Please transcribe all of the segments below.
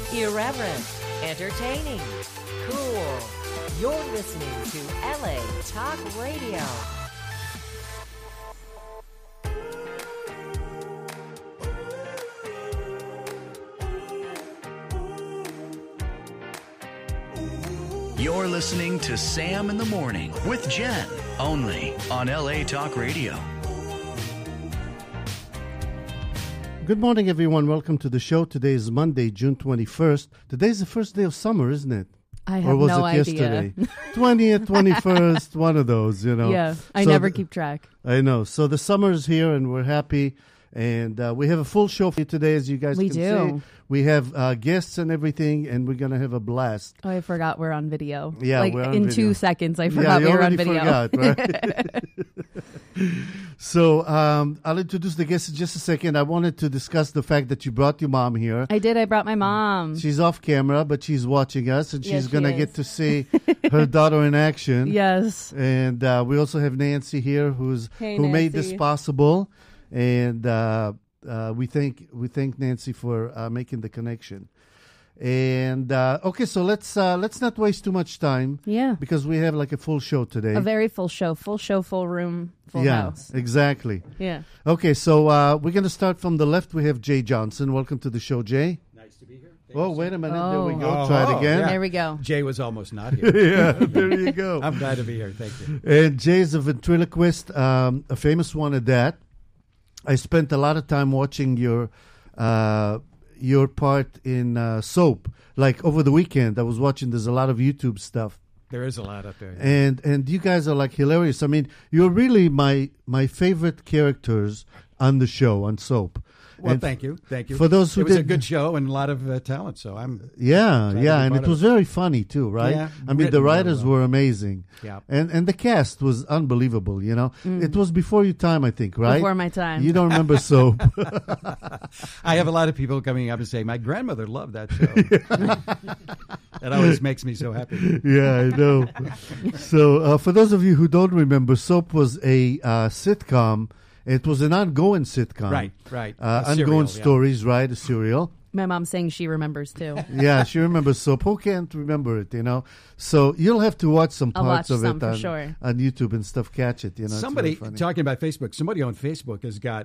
Irreverent, entertaining, cool. You're listening to LA Talk Radio. You're listening to Sam in the Morning with Jen, only on LA Talk Radio. Good morning, everyone. Welcome to the show. Today is Monday, June 21st. Today's the first day of summer, isn't it? I have or was no it idea. yesterday? 20th, 21st, one of those, you know. Yeah, I So never keep track. I know. So the summer's here, and we're happy. And we have a full show for you today, as you guys We can do. see. We have guests and everything, and we're going to have a blast. Oh, I forgot we're on video. Yeah, like we're on in video. 2 seconds, I Yeah, forgot you we were on already video. forgot, right? So I'll introduce the guests in just a second. I wanted to discuss the fact that you brought your mom here. I did. I brought my mom. She's off camera, but she's watching us, and Yes, she's she going to is. get to see her daughter in action. Yes. And we also have Nancy here, who made this Nancy. possible, and we thank Nancy for making the connection. And okay, so let's not waste too much time. Yeah. Because we have like a full show today. A very full show, full room, full house. Exactly. Yeah. Okay, so we're going to start from the left. We have Jay Johnson. Welcome to the show, Jay. Nice to be here. Oh, wait a minute. There we Oh. go. Try it again. yeah. There we go. Jay was almost not here. Yeah, there you go. I'm glad to be here. Thank you. And Jay is a ventriloquist, a famous one at that. I spent a lot of time watching your part in Soap. Like over the weekend, I was watching. There's a lot of YouTube stuff, There is a lot up there. and you guys are like hilarious. I mean, you're really my favorite characters on the show on Soap. Well, And thank you. Thank you. for those who it was a didn't- good show and a lot of talent, so I'm... Yeah, Glad to yeah, be and part it of was it. very funny too, right? Yeah, I mean, the written very writers well. were amazing. Yeah. And the cast was unbelievable, you know. It was before your time, I think, right? Before my time. You don't remember Soap. I have a lot of people coming up and saying, my grandmother loved that show. That always makes me so happy. Yeah, I know. So, for those of you who don't remember, Soap was a sitcom. It was an ongoing sitcom. Right. Ongoing stories, right? A serial. My mom's saying she remembers too. Yeah, she remembers Soap. Who can't remember it, you know? So you'll have to watch some I'll parts watch of some it for on, sure. on YouTube and stuff. Catch it, you know. Somebody, it's very funny. talking about Facebook, somebody on Facebook has got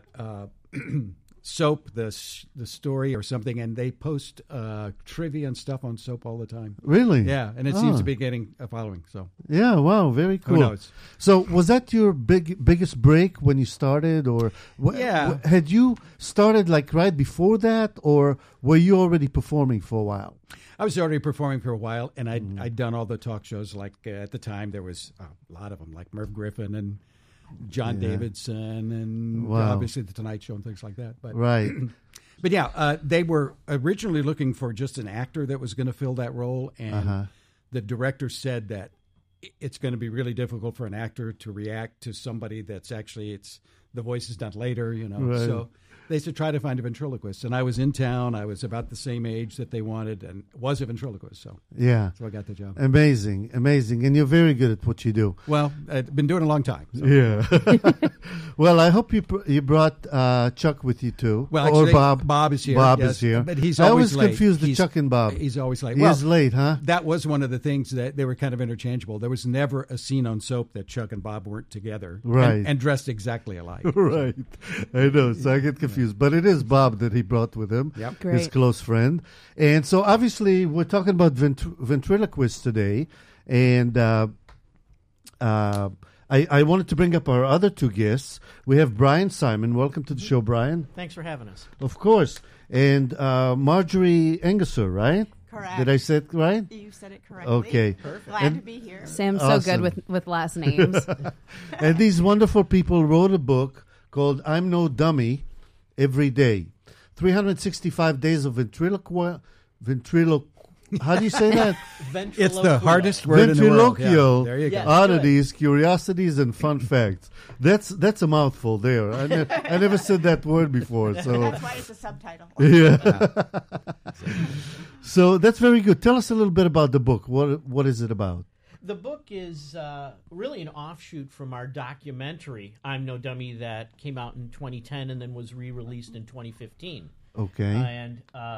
Soap, the story or something, and they post trivia and stuff on Soap all the time. Really? Yeah, and it seems to be getting a following, so... Yeah, wow, very cool. knows? So was that your biggest break when you started, or Yeah. had you started like right before that, or were you already performing for a while? I was already performing for a while, and I'd done all the talk shows. Like at the time, there was a lot of them, like Merv Griffin and John Davidson, and Wow. obviously the Tonight Show and things like that. But Right. but yeah, they were originally looking for just an actor that was going to fill that role, and the director said that it's going to be really difficult for an actor to react to somebody that's actually the voice is done later, you know. Right. So they said try to find a ventriloquist, and I was in town. I was about the same age that they wanted, and was a ventriloquist, so Yeah. I got the job. Amazing, and you're very good at what you do. Well, I've been doing it a long time. So. Yeah. Well, I hope you brought Chuck with you too. Well, or actually, Bob. Bob is here. Bob yes, is here. but he's I always always late. confuse the He's- Chuck and Bob. He's always late. He Well, is late, huh? That was one of the things that they were kind of interchangeable. There was never a scene on Soap that Chuck and Bob weren't together, Right. and dressed exactly alike. Right. I know. So I get confused. But it is Bob that he brought with him, Yep. his Great. close friend. And so obviously we're talking about ventriloquists today. And I wanted to bring up our other two guests. We have Brian Simon. Welcome to the show, Brian. Thanks for having us. Of course. And Marjorie Engesser, right? Correct. Did I say it right? You said it correctly. Okay. Glad And- to be here. Sam's so Awesome. good with last names. And these wonderful people wrote a book called I'm No Dummy Every Day. 365 days of how do you say that? It's the hardest word in the world. Yeah, Ventriloquial there you go. Yeah. oddities, curiosities, and fun facts. That's a mouthful there. I never said that word before. So That's why it's a subtitle. yeah. So that's very good. Tell us a little bit about the book. What is it about? The book is really an offshoot from our documentary, I'm No Dummy, that came out in 2010 and then was re-released in 2015. Okay. And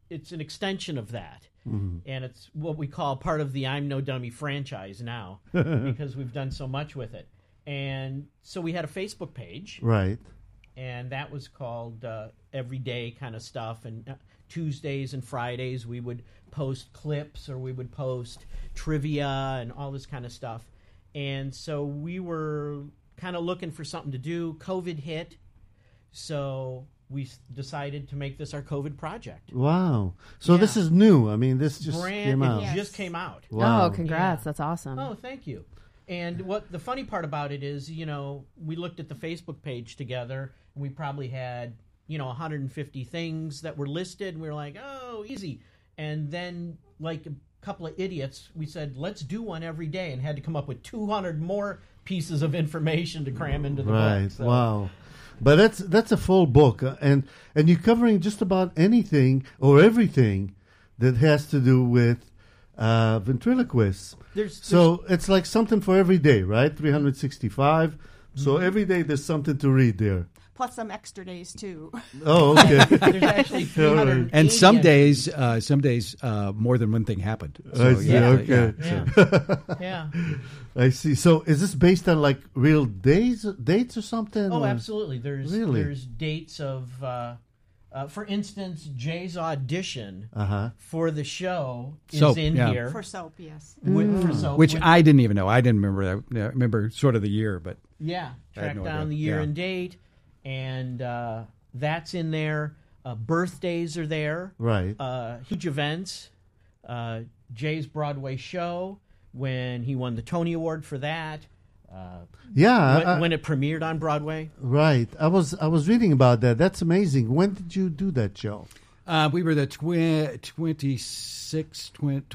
it's an extension of that. And it's what we call part of the I'm No Dummy franchise now because we've done so much with it. And so we had a Facebook page. Right. And that was called Everyday kind of stuff. And Tuesdays and Fridays we would post clips or we would post trivia and all this kind of stuff. And so we were kind of looking for something to do. COVID hit. So we decided to make this our COVID project. Wow. So this is new. I mean, this just came out. It just came out. Wow. Oh, congrats. Yeah. That's awesome. Oh, thank you. And what the funny part about it is, we looked at the Facebook page together, and we probably had, 150 things that were listed, and we were like, oh, easy. And then, like a couple of idiots, we said, let's do one every day, and had to come up with 200 more pieces of information to cram into the book. So. Wow. But that's a full book, and you're covering just about anything or everything that has to do with ventriloquists. So it's like something for every day, right? 365. So every day there's something to read there. Plus some extra days, too. Oh, okay. There's actually 380. And some days, more than one thing happened. So, I see. Okay. Yeah. I see. So is this based on like real dates or something? Oh, or? absolutely. There's dates of, for instance, Jay's audition for the show is Soap, in yeah. here. For soap, yes. For soap. Which I didn't even know. I didn't remember that. I remember sort of the year, but Yeah, I had track no down idea. the year Yeah. and date, and that's in there. Birthdays are there. Right. Huge events. Jay's Broadway show when he won the Tony Award for that. When it premiered on Broadway. Right. I was reading about that. That's amazing. When did you do that show? we were the 2006,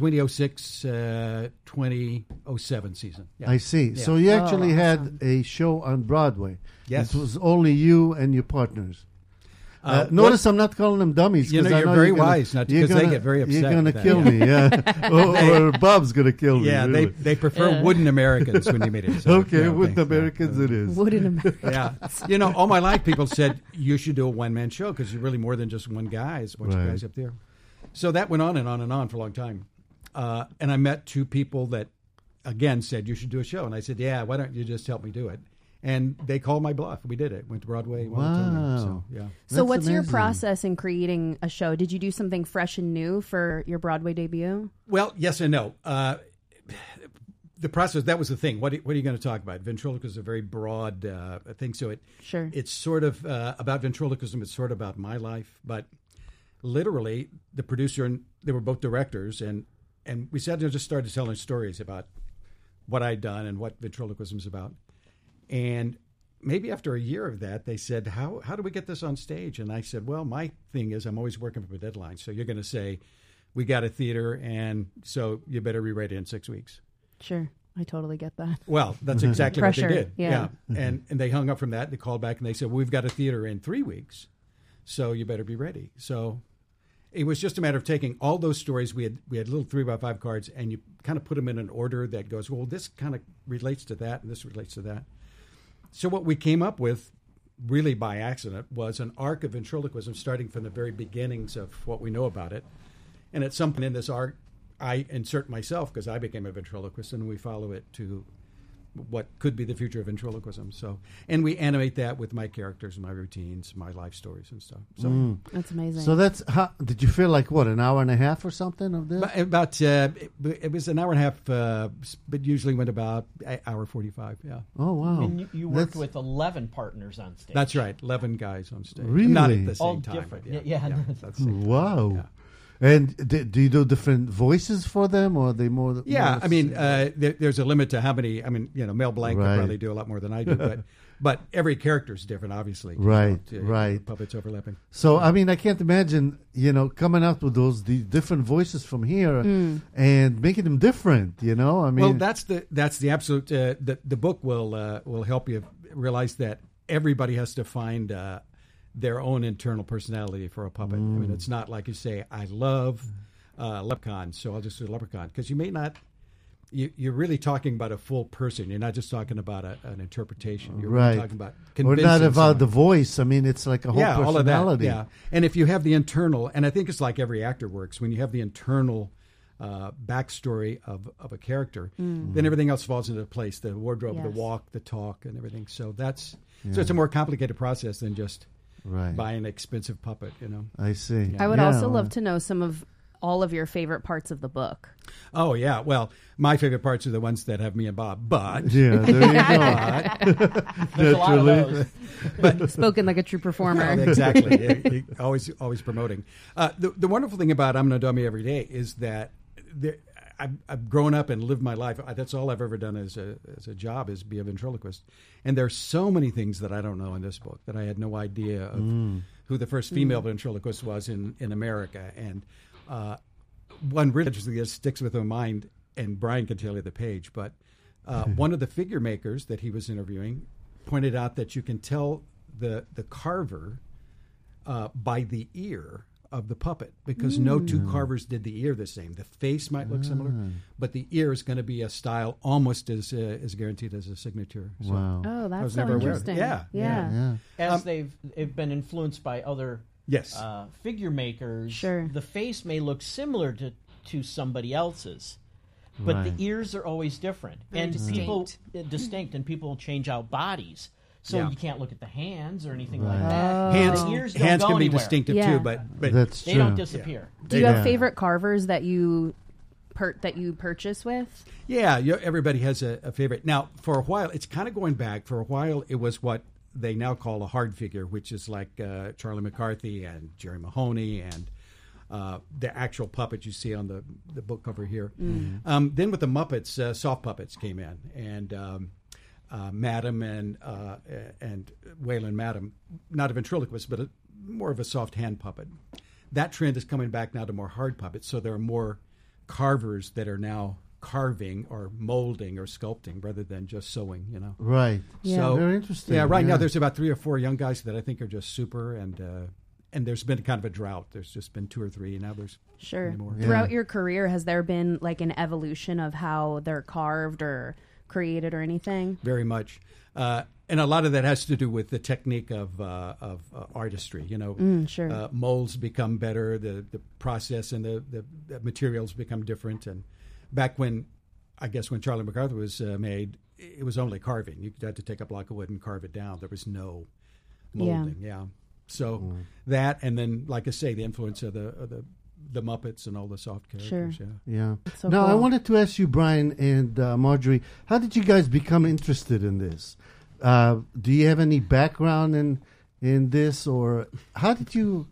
2007 season. Yeah. I see. Yeah. So you actually had awesome. a show on Broadway. Yes. It was only you and your partners. Notice I'm not calling them dummies. You know, 'cause I you're very gonna- wise, not you're because they gonna- get very upset You're going to with that. kill me, yeah. or Bob's going to kill me. Yeah, really. they prefer wooden Americans when you meet it. So, Okay, yeah, with thanks. Americans it is. Wooden America. Yeah. All my life people said, you should do a one-man show because you're really more than just one guy. It's a bunch of Right. guys up there. So that went on and on and on for a long time. And I met two people that, again, said, you should do a show. And I said, yeah, why don't you just help me do it? And they called my bluff. We did it. Went to Broadway. won the Tony. Wow. So, yeah. So That's what's your amazing. process in creating a show? Did you do something fresh and new for your Broadway debut? Well, yes and no. The process, that was the thing. What are you going to talk about? Ventriloquism is a very broad thing. So Sure. it's sort of about ventriloquism. It's sort of about my life. But literally, the producer and they were both directors. And we sat there and just started telling stories about what I'd done and what ventriloquism is about. And maybe after a year of that, they said, how do we get this on stage? And I said, well, my thing is I'm always working for a deadline. So you're going to say, we got a theater, and so you better rewrite it in 6 weeks. Sure. I totally get that. Well, that's exactly what Pressure, they did. yeah. And they hung up from that. They called back and they said, well, we've got a theater in 3 weeks, so you better be ready. So it was just a matter of taking all those stories. We had little 3x5 cards, and you kind of put them in an order that goes, well, this kind of relates to that, and this relates to that. So what we came up with, really by accident, was an arc of ventriloquism starting from the very beginnings of what we know about it. And at some point in this arc, I insert myself because I became a ventriloquist, and we follow it to what could be the future of ventriloquism. So, and we animate that with my characters, my routines, my life stories and stuff. So That's amazing. So that's how. Did you feel like what, an hour and a half or something of this? about it was an hour and a half, but usually went about an hour 45. Yeah, Oh wow! And you worked That's- with 11 partners on stage. that's right. 11 guys on stage. Really? Not at the same All time. different. but Yeah. that's the same time. Wow. Yeah. And do you do different voices for them, or are they more? Yeah, more I mean, there's a limit to how many. I mean, Mel Blanc Right. could probably do a lot more than I do, but every character is different, obviously. Right, right. Puppets overlapping. So I mean, I can't imagine coming up with the different voices from here and making them different. I mean, Well, that's the absolute. The book will help you realize that everybody has to find their own internal personality for a puppet. I mean, it's not like you say, I love leprechaun, so I'll just do leprechaun, because you may not. you're really talking about a full person. You're not just talking about an interpretation. You're Right. really talking about Or convincing not about someone. the voice. I mean, it's like a whole all of that. personality. Yeah, and if you have the internal, and I think it's like every actor works, when you have the internal backstory of a character, then everything else falls into place. The wardrobe, the Yes. walk, the talk, and everything. So so it's a more complicated process than just Right. buy an expensive puppet, I see. I would Yeah, also well, love to know some of all of your favorite parts of the book. Oh yeah, well, my favorite parts are the ones that have me and Bob. But Yeah, there you go. There's a lot of Naturally. those. Spoken like a true performer. exactly, always promoting. The wonderful thing about I'm Gonna Dummy Every Day is that I've grown up and lived my life. That's all I've ever done as a job is be a ventriloquist. And there's so many things that I don't know in this book that I had no idea of who the first female ventriloquist was in America. And one really interesting that sticks with my mind, and Brian can tell you the page, but one of the figure makers that he was interviewing pointed out that you can tell the carver by the ear of the puppet, because no two carvers did the ear the same. The face might look similar, but the ear is going to be a style almost as guaranteed as a signature. So Wow. Oh, I that's was so never aware of interesting. it. Yeah. Yeah. As they've been influenced by other Yes. figure makers, Sure. the face may look similar to somebody else's, but Right. the ears are always different. Very And distinct. people distinct, and people change out bodies. So Yeah. you can't look at the hands or anything Right. like that. Hands, The ears don't hands go can be anywhere. distinctive Yeah. too, but That's They true. don't disappear. Do you have Yeah. favorite carvers that you purchase with? yeah, everybody has a favorite. Now, for a while, it's kind of going back. For a while, it was what they now call a hard figure, which is like Charlie McCarthy and Jerry Mahoney and the actual puppet you see on the book cover here. Then with the Muppets, soft puppets came in, and Madam and Waylon Madam, not a ventriloquist, but more of a soft hand puppet. That trend is coming back now to more hard puppets. So there are more carvers that are now carving or molding or sculpting rather than just sewing, Right. Yeah. So Very interesting. Yeah, right now there's about 3 or 4 young guys that I think are just super, and there's been kind of a drought. There's just been 2 or 3, and now there's Sure. many more. Yeah. Throughout your career, has there been like an evolution of how they're carved or created or anything? Very much. And a lot of that has to do with the technique of artistry. Sure. Molds become better, the process and the materials become different. And back when Charlie MacArthur was made, it was only carving. You had to take a block of wood and carve it down. There was no molding. Yeah. So that, and then, like I say, the influence of the Muppets and all the soft characters. Sure. Yeah. Yeah. So Now, I cool. wanted to ask you, Brian and Marjorie, how did you guys become interested in this? Do you have any background in this, or how did you?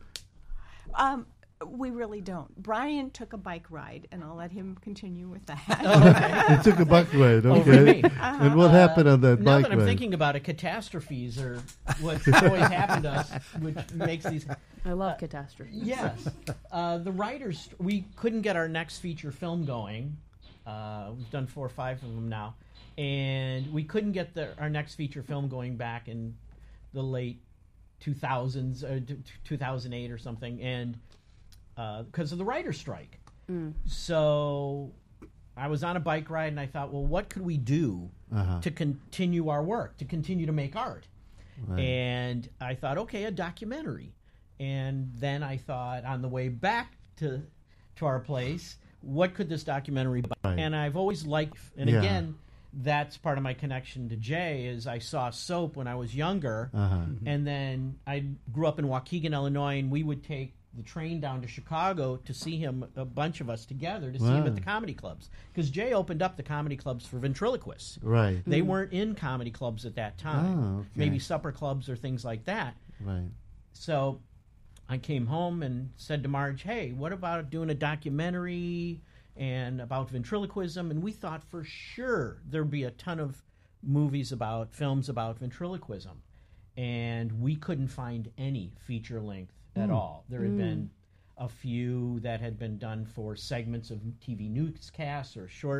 We really don't. Brian took a bike ride, and I'll let him continue with that. You took a bike ride, Oh, for okay? me. And what happened on that Now bike that I'm ride? thinking about it, catastrophes are what always happen to us, which makes these. I love catastrophes. Yes, the writers. We couldn't get our next feature film going. We've done 4 or 5 of them now, and we couldn't get our next feature film going back in the late 2000s, 2008 or something, and because of the writer's strike. So I was on a bike ride, and I thought, well, what could we do to continue our work, to continue to make art? Right. And I thought, okay, a documentary. And then I thought, on the way back to our place, what could this documentary be? Right. And I've always liked, and Yeah. again, that's part of my connection to Jay, is I saw Soap when I was younger, and then I grew up in Waukegan, Illinois, and we would take the train down to Chicago to see him, a bunch of us together, to see him Wow. at the comedy clubs. Because Jay opened up the comedy clubs for ventriloquists. Right. They weren't in comedy clubs at that time. Oh, okay. Maybe supper clubs or things like that. Right. So I came home and said to Marge, hey, what about doing a documentary and about ventriloquism? And we thought for sure there'd be a ton of films about ventriloquism. And we couldn't find any feature length at all. There had been a few that had been done for segments of TV newscasts or short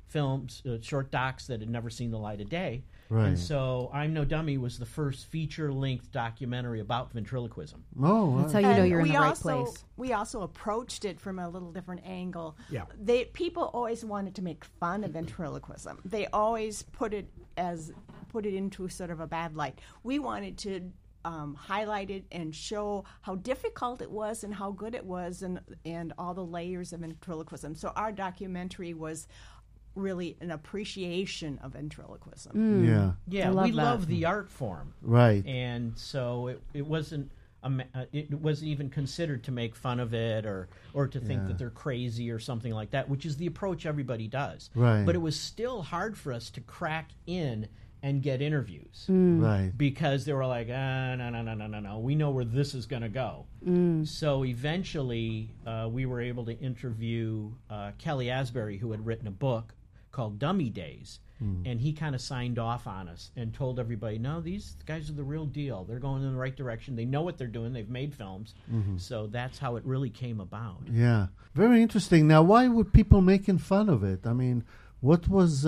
films, short docs that had never seen the light of day. Right. And so I'm No Dummy was the first feature-length documentary about ventriloquism. Oh, That's how you know And you're in we the right also, place. We also approached it from a little different angle. Yeah. People always wanted to make fun of ventriloquism. They always put it into sort of a bad light. We wanted to highlight it and show how difficult it was and how good it was, and all the layers of ventriloquism. So our documentary was really an appreciation of ventriloquism. Yeah. Yeah, love we that. love the art form. Right. And so it wasn't even considered to make fun of it or to think that they're crazy or something like that, which is the approach everybody does. Right. But it was still hard for us to crack in and get interviews Right. because they were like, no, we know where this is going to go. So eventually we were able to interview Kelly Asbury, who had written a book called Dummy Days. And he kind of signed off on us and told everybody, no, these guys are the real deal. They're going in the right direction. They know what they're doing. They've made films. So that's how it really came about. Yeah. Very interesting. Now, why would people making fun of it? I mean, what was...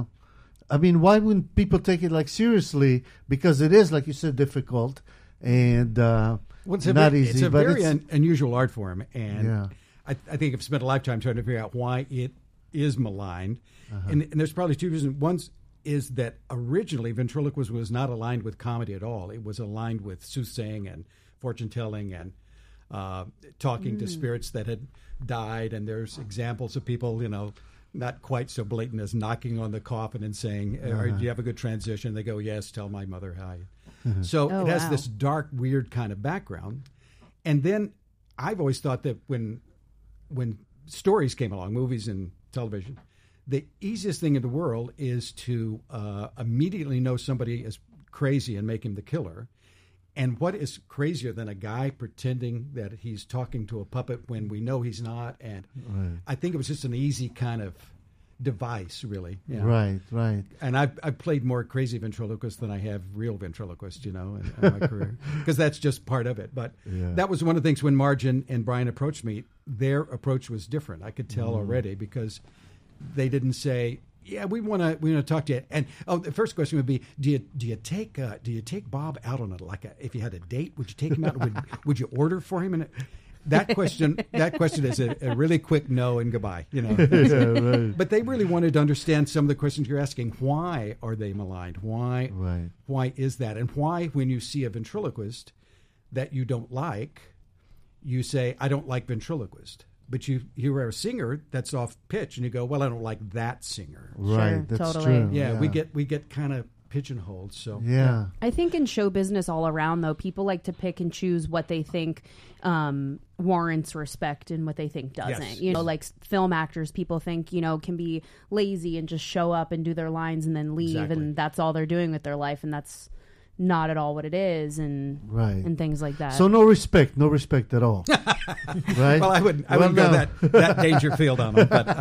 why wouldn't people take it seriously? Because it is, like you said, difficult and It's not easy. It's a but very unusual art form, and Yeah. I think I've spent a lifetime trying to figure out why it is maligned. And there's probably two reasons. One is that originally ventriloquism was not aligned with comedy at all. It was aligned with soothsaying and fortune telling and talking to spirits that had died. And there's examples of people, not quite so blatant as knocking on the coffin and saying, do you have a good transition? They go, yes, tell my mother hi. So it has this dark, weird kind of background. And then I've always thought that when stories came along, movies and television, the easiest thing in the world is to immediately know somebody is crazy and make him the killer. And what is crazier than a guy pretending that he's talking to a puppet when we know he's not? And I think it was just an easy kind of device, really. Yeah. Right. And I've played more crazy ventriloquists than I have real ventriloquists, in my career, because that's just part of it. But that was one of the things when Marge and Brian approached me, their approach was different. I could tell already because they didn't say, yeah, we want to talk to you. And the first question would be, do you take Bob out on if you had a date, would you take him out? Would you order for him? And that question is a really quick no and goodbye. Right. But they really wanted to understand some of the questions you're asking. Why are they maligned? Why is that? And why, when you see a ventriloquist that you don't like, you say, I don't like ventriloquist. But you hear a singer that's off pitch, and you go, "Well, I don't like that singer." Right, Sure, that's totally. true. Yeah, we get kind of pigeonholed. So Yeah. I think in show business all around, though, people like to pick and choose what they think warrants respect and what they think doesn't. Yes. Like film actors, people think, can be lazy and just show up and do their lines and then leave, Exactly. and that's all they're doing with their life, and that's not at all what it is, and things like that. So no respect at all. Right? Well, I wouldn't go that danger field on them, but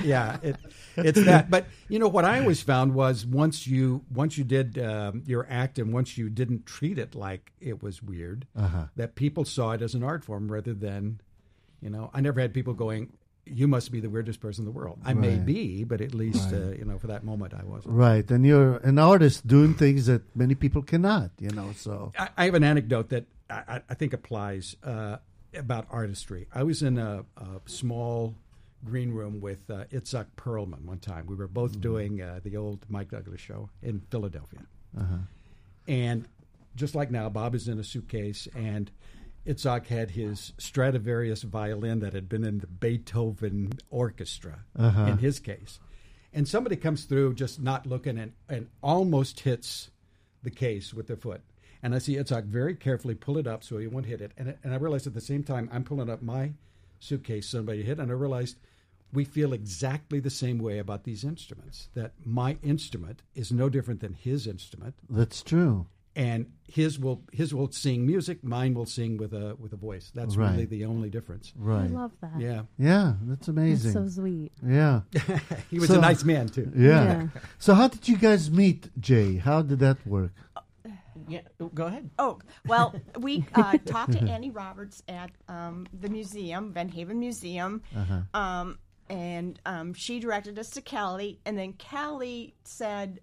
it's that. But what I always found was once you did your act, and once you didn't treat it like it was weird, that people saw it as an art form rather than, I never had people going, you must be the weirdest person in the world. I may be, but at least for that moment I wasn't. Right, and you're an artist doing things that many people cannot. So I have an anecdote that I think applies about artistry. I was in a small green room with Itzhak Perlman one time. We were both doing the old Mike Douglas show in Philadelphia. And just like now, Bob is in a suitcase, and Itzhak had his Stradivarius violin that had been in the Beethoven orchestra, in his case. And somebody comes through just not looking and almost hits the case with their foot. And I see Itzhak very carefully pull it up so he won't hit it. And I realized at the same time I'm pulling up my suitcase somebody hit, and I realized we feel exactly the same way about these instruments, that my instrument is no different than his instrument. that's true. And his will sing music, mine will sing with a voice. That's really the only difference. I Right. love that. Yeah. That's amazing. That's so sweet. Yeah. He was So- a nice man too. Yeah. So how did you guys meet, Jay? How did that work? Yeah, go ahead. Oh, well, we talked to Annie Roberts at the museum, Van Haven Museum. And she directed us to Kelly, and then Kelly said,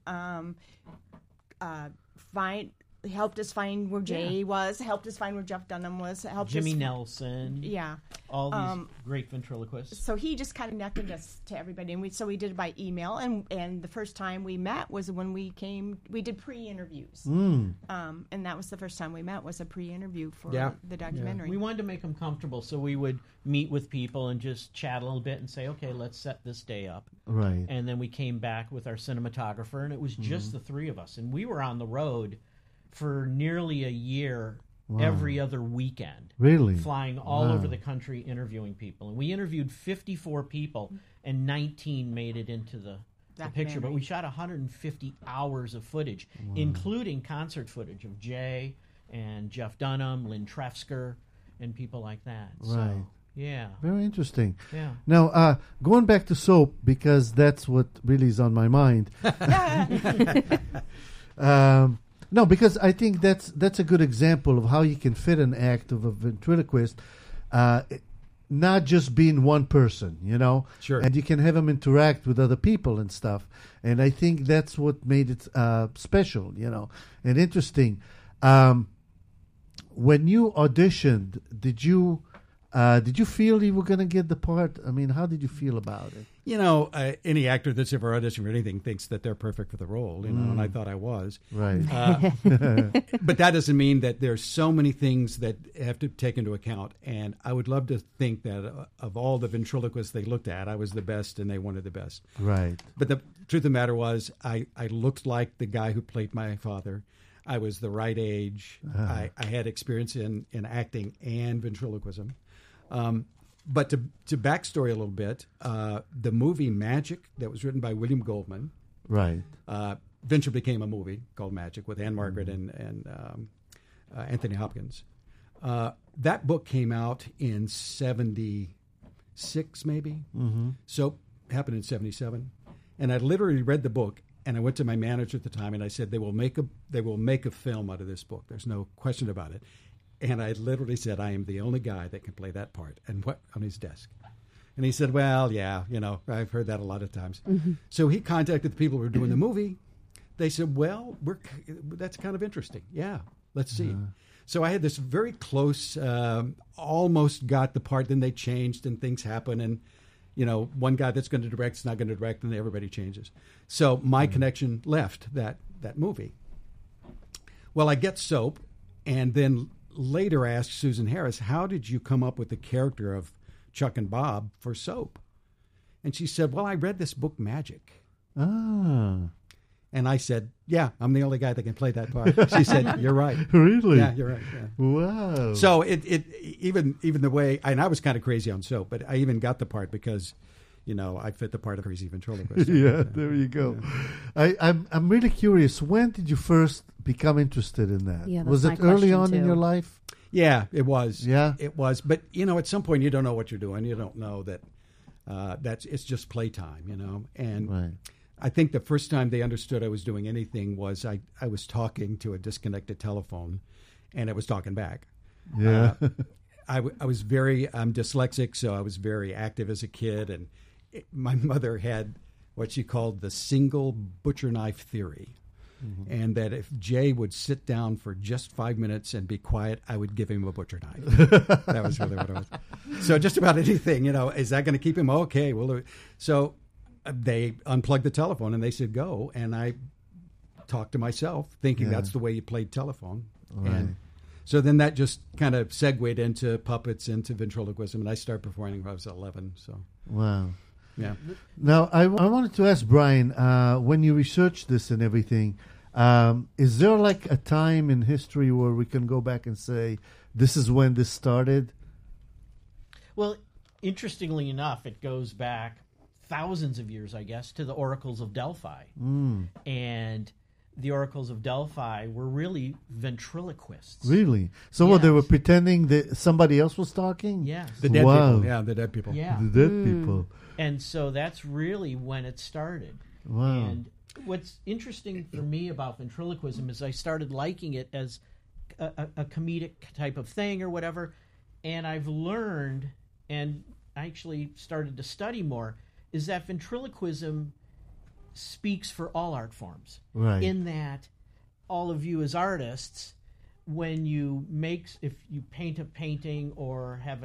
helped us find where Jay was, helped us find where Jeff Dunham was, helped Jimmy us Nelson. Yeah. All these great ventriloquists. So he just kind of connected us to everybody, and we did it by email. And the first time we met was when we did pre-interviews. And that was the first time we met, was a pre-interview for the documentary. We wanted to make them comfortable, so we would meet with people and just chat a little bit and say, okay, let's set this day up. Right. And then we came back with our cinematographer, and it was just the three of us. And we were on the road for nearly a year, every other weekend. Really? Flying all over the country interviewing people. And we interviewed 54 people, and 19 made it into the picture. But we shot 150 hours of footage, including concert footage of Jay and Jeff Dunham, Lynn Trefsker, and people like that. Right. So, yeah. Very interesting. Yeah. Now, going back to soap, because that's what really is on my mind. No, because I think that's a good example of how you can fit an act of a ventriloquist, not just being one person, you know? Sure. And you can have them interact with other people and stuff. And I think that's what made it special, you know, and interesting. When you auditioned, did you feel you were going to get the part? I mean, how did you feel about it? You know, any actor that's ever auditioned for anything thinks that they're perfect for the role, you know, and I thought I was. Right. But that doesn't mean that there's so many things that have to take into account. And I would love to think that of all the ventriloquists they looked at, I was the best and they wanted the best. Right. But the truth of the matter was, I looked like the guy who played my father. I was the right age. I had experience in acting and ventriloquism. But to backstory a little bit, the movie Magic that was written by William Goldman, right, eventually became a movie called Magic with Anne Margaret and Anthony Hopkins. That book came out in 76, maybe. So happened in 77, and I literally read the book. And I went to my manager at the time, and I said, "They will make a film out of this book. There's no question about it." And I literally said, "I am the only guy that can play that part." And what on his desk? And he said, "Well, yeah, you know, I've heard that a lot of times." So he contacted the people who were doing the movie. They said, "Well, that's kind of interesting. Yeah, let's see." So I had this very close, almost got the part. Then they changed, and things happen, and you know, one guy that's going to direct is not going to direct, and everybody changes. So my connection left that movie. Well, I get Soap, and then later asked Susan Harris, "How did you come up with the character of Chuck and Bob for Soap?" And she said, "Well, I read this book, Magic." Ah. And I said, "Yeah, I'm the only guy that can play that part." She said, "You're right." Really? Yeah, you're right. Yeah. Wow. So it even the way, and I was kind of crazy on Soap, but I even got the part because, you know, I fit the part of crazy ventriloquist. Yeah, there you go. Yeah. I'm really curious. When did you first become interested in that? Yeah, that's was it my early question, on in too. your life? Yeah, it was. Yeah? It was. But, you know, at some point you don't know what you're doing. You don't know that it's just playtime, you know. And Right. I think the first time they understood I was doing anything was I was talking to a disconnected telephone, and it was talking back. Yeah. I was I'm dyslexic, so I was very active as a kid, and my mother had what she called the single butcher knife theory. And that if Jay would sit down for just 5 minutes and be quiet, I would give him a butcher knife. That was really what it was. So just about anything, you know, is that going to keep him okay? Well, so they unplugged the telephone and they said, "Go." And I talked to myself thinking that's the way you played telephone. Right. And so then that just kind of segued into puppets, into ventriloquism. And I started performing when I was 11. So, Wow. yeah. Now, I wanted to ask Brian, when you researched this and everything, is there like a time in history where we can go back and say, this is when this started? Well, interestingly enough, it goes back thousands of years, I guess, to the oracles of Delphi. And the oracles of Delphi were really ventriloquists. Really? So what, they were Yes. pretending that somebody else was talking? Yes. The dead Wow. people. Yeah, the dead people. Yeah. The dead people. And so that's really when it started. Wow. And what's interesting for me about ventriloquism is I started liking it as a comedic type of thing or whatever. And I've learned, and I actually started to study more is that ventriloquism speaks for all art forms. Right. In that all of you as artists, when you if you paint a painting or have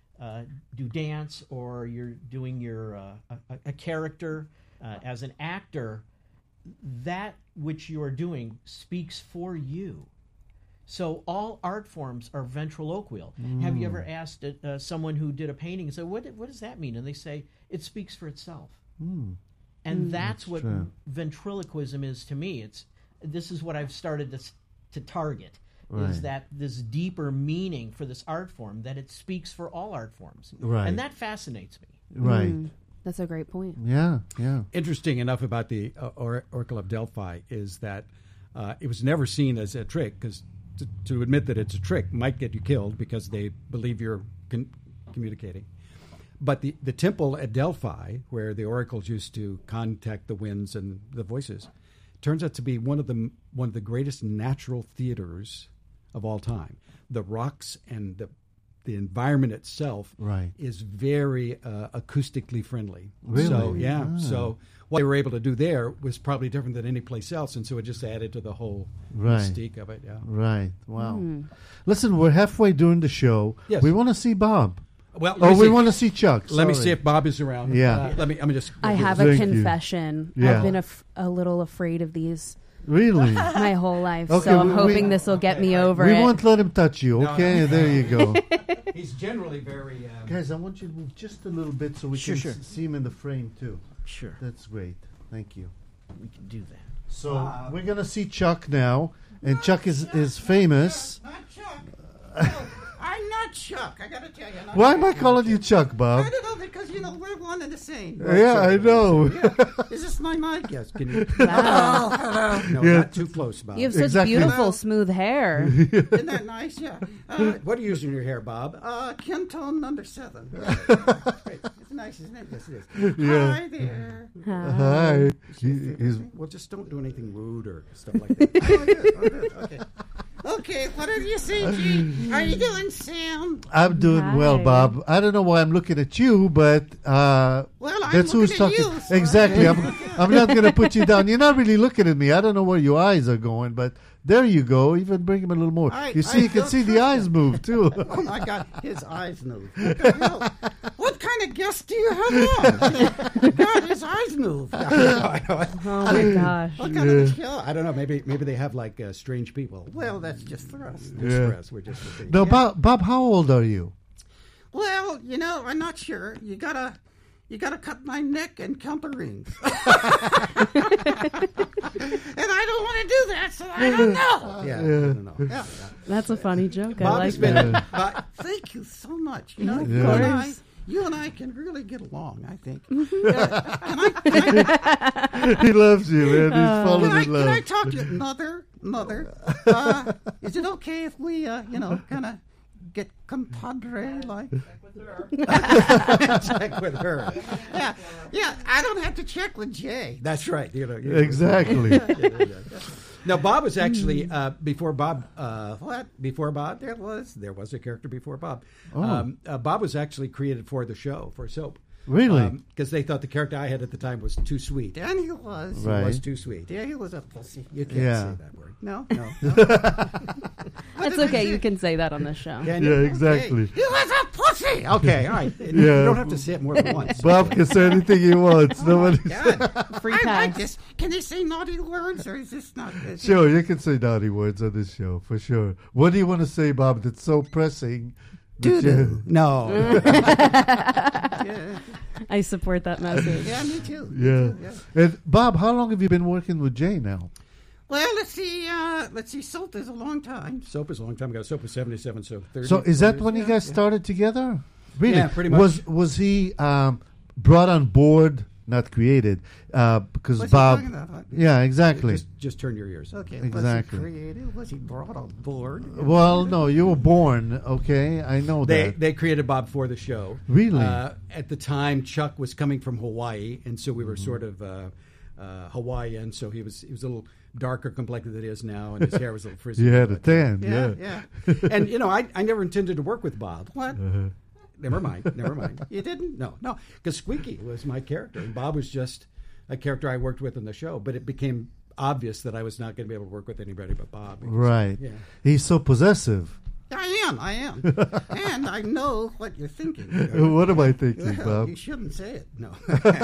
do dance, or you're doing your a character as an actor, that which you are doing speaks for you. So all art forms are ventriloquial. Have you ever asked someone who did a painting and said, what does that mean? And they say, it speaks for itself. And that's what true. ventriloquism is to me. This is what I've started to target, Right. is that this deeper meaning for this art form, that it speaks for all art forms. Right. And that fascinates me. Right. That's a great point. Yeah. Yeah. Interesting enough about the Oracle of Delphi is that it was never seen as a trick, because to admit that it's a trick might get you killed because they believe you're communicating. But the temple at Delphi, where the oracles used to contact the winds and the voices, turns out to be one of the greatest natural theaters of all time. The rocks and the environment itself Right. is very acoustically friendly. Really? So, yeah. So what they were able to do there was probably different than any place else, and so it just added to the whole Right. mystique of it. Yeah. Right. Wow. Listen, we're halfway during the show. Yes. We want to see Bob. Well, Oh, we want to see Chuck. Let me Sorry. see if Bob is around. Yeah. Let me just. I have a Thank you. confession. Yeah. I've been a little afraid of these Really? my whole life, Okay, so I'm we- hoping this will get me over We it. won't let him touch you, okay? No. There you go. He's generally very. Guys, I want you to move just a little bit so we Sure, can sure. see him in the frame, too. Sure. That's great. Thank you. We can do that. So we're going to see Chuck now, and Chuck is famous. Not Chuck. No, I'm not Chuck. I gotta tell you. I'm not Why am Chuck. I calling you Chuck, Bob? I don't know, because we're one and the same. Yeah, I know. Is this my mic? Yes. Can you? Wow. No, Yeah. not too close, Bob. You have such Exactly. beautiful, smooth hair. Isn't that nice? Yeah. What are you using in your hair, Bob? Kintone number 7. It's nice, isn't it? Yes, it is. Yeah. Hi there. Hi. He's Well, just don't do anything rude or stuff like that. Oh, good. Oh, good. Okay. Okay, what did you say, G? How you doing, Sam? I'm doing well, Hi. Bob. I don't know why I'm looking at you, but Well, I'm that's who's looking at talking. you, so Exactly. I'm not going to put you down. You're not really looking at me. I don't know where your eyes are going, but there you go. Even bring him a little more. You see, you can see the eyes move too. Oh my God, his eyes move. What the hell? What kind of guest do you have on? God, his eyes move. Oh my gosh. What kind of kill? I don't know. Maybe they have like strange people. Well, that's just for us. Just Yeah. for us. We're just. No, Bob, how old are you? Well, I'm not sure. You gotta cut my neck and count the rings. And I don't want to do that, so I don't know. Yeah. I don't know. Yeah. That's a funny joke. I Bob like has been. that. Thank you so much. Yeah. You and I can really get along, I think. He loves you, man. He's falling in Can I love. talk to you? Mother, is it okay if we, kind of get compadre-like? Check with her. Yeah, I don't have to check with Jay. That's right. Exactly. Now, Bob was actually before Bob. What? Before Bob, there was a character before Bob. Oh. Bob was actually created for the show, for soap. Really? Because they thought the character I had at the time was too sweet. Then he was. Right. It was too sweet. Yeah, he was a pussy. You can't Yeah. say that word. No. It's okay. You can say that on the show. Can Yeah, you? exactly. He was a pussy. Okay, all right. You Yeah. don't have to say it more than once. Bob can say anything he wants. Nobody. God. Free I like pass. this. Can he say naughty words, or is this not good? Sure, you can say naughty words on this show for sure. What do you want to say, Bob? That's so pressing. that you- No. Yeah, I support that message. yeah, me too. Yeah. And Bob, how long have you been working with Jay now? Well, let's see. Soap is a long time. Soap is a long time ago. Soap was 77, so 30. So is that 40 when you years. guys started together? Really? Yeah, pretty much. Was he brought on board, not created, because What's he Bob? talking about? Yeah, exactly. Just turn your ears. Okay, Exactly. Was he creative? Was he brought on board? Well, no, you were born. Okay, I know that. They created Bob for the show. Really? At the time, Chuck was coming from Hawaii, and so we were sort of Hawaiian. So he was a little darker complected than it is now, and his hair was a little frizzy. You had a But- tan, Yeah, yeah. yeah. And I never intended to work with Bob. What? never mind. You didn't? No. Because Squeaky was my character, and Bob was just a character I worked with in the show. But it became obvious that I was not going to be able to work with anybody but Bob. Because, right. Yeah. He's so possessive. I am. And I know what you're thinking. What am I thinking, Well, Bob? you shouldn't say it. No.